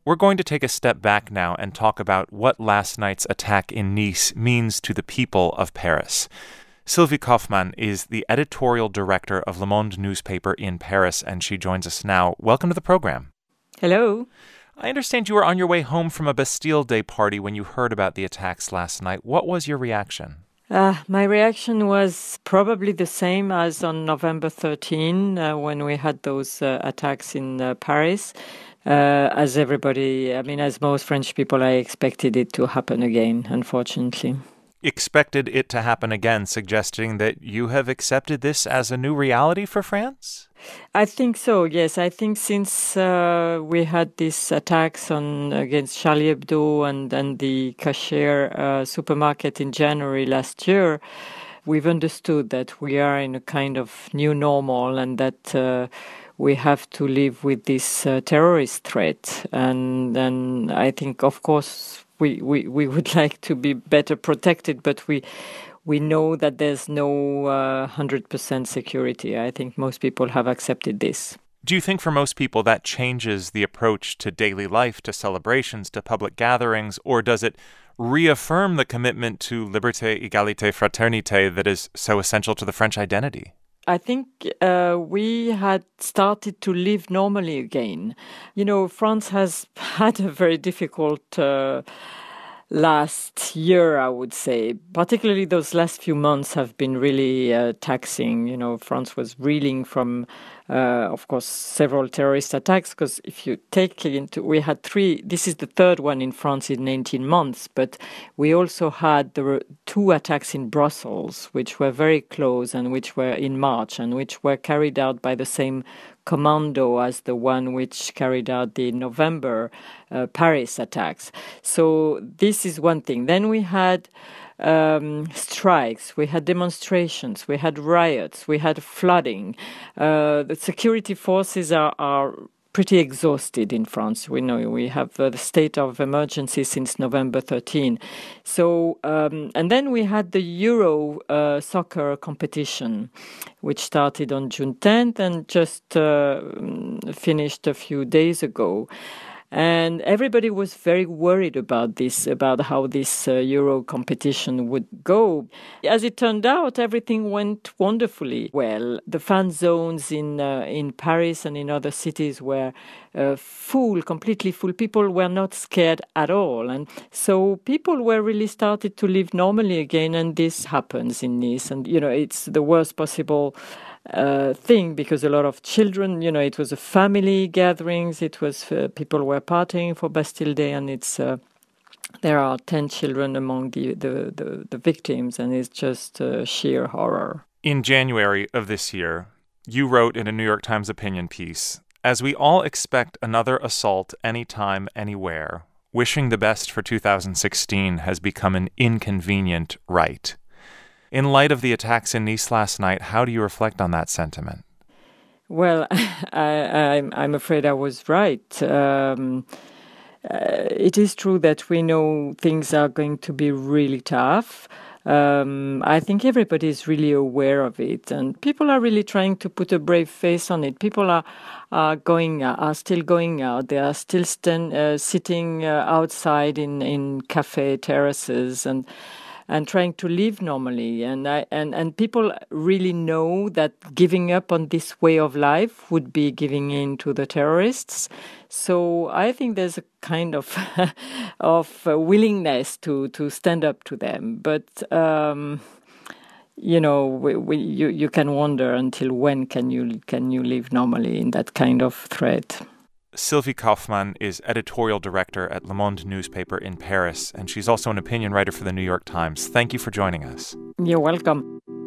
We're going to take a step back now and talk about what last night's attack in Nice means to the people of Paris. Sylvie Kaufmann is the editorial director of Le Monde newspaper in Paris, and she joins us now. Welcome to the program. Hello. I understand you were on your way home from a Bastille Day party when you heard about the attacks last night. What was your reaction? My reaction was probably the same as on November 13 when we had those attacks in Paris. As most French people, I expected it to happen again, unfortunately. Expected it to happen again, suggesting that you have accepted this as a new reality for France? I think so, yes. I think since we had these attacks against Charlie Hebdo and the Kasher supermarket in January last year, we've understood that we are in a kind of new normal and that we have to live with this terrorist threat. And then I think, of course, we would like to be better protected, but we know that there's no 100% security. I think most people have accepted this. Do you think for most people that changes the approach to daily life, to celebrations, to public gatherings, or does it reaffirm the commitment to liberté, égalité, fraternité that is so essential to the French identity? I think we had started to live normally again. You know, France has had a very difficult last year, I would say. Particularly those last few months have been really taxing. You know, France was reeling from, of course, several terrorist attacks, because if you take into, we had three, this is the third one in France in 18 months, but we also had the two attacks in Brussels, which were very close and which were in March and which were carried out by the same commando as the one which carried out the November Paris attacks. So this is one thing. Then we had strikes, we had demonstrations, we had riots, we had flooding. The security forces are pretty exhausted in France. We know we have the state of emergency since November 13. So, and then we had the Euro soccer competition, which started on June 10th and just finished a few days ago. And everybody was very worried about this, about how this Euro competition would go. As it turned out, everything went wonderfully well. The fan zones in Paris and in other cities were full, completely full. People were not scared at all. And so people were really started to live normally again. And this happens in Nice. And, you know, it's the worst possible thing, because a lot of children, you know, it was a family gatherings, it was people were partying for Bastille Day, and it's there are 10 children among the victims, and it's just sheer horror. In January of this year, you wrote in a New York Times opinion piece, "As we all expect another assault anytime, anywhere, wishing the best for 2016 has become an inconvenient right." In light of the attacks in Nice last night, how do you reflect on that sentiment? Well, I'm afraid I was right. It is true that we know things are going to be really tough. I think everybody is really aware of it, and people are really trying to put a brave face on it. People are still going out. They are still sitting outside in cafe terraces and trying to live normally. And people really know that giving up on this way of life would be giving in to the terrorists. So I think there's a kind of willingness to stand up to them. But you know, you can wonder until when can you live normally in that kind of threat. Sylvie Kaufmann is editorial director at Le Monde newspaper in Paris, and she's also an opinion writer for the New York Times. Thank you for joining us. You're welcome.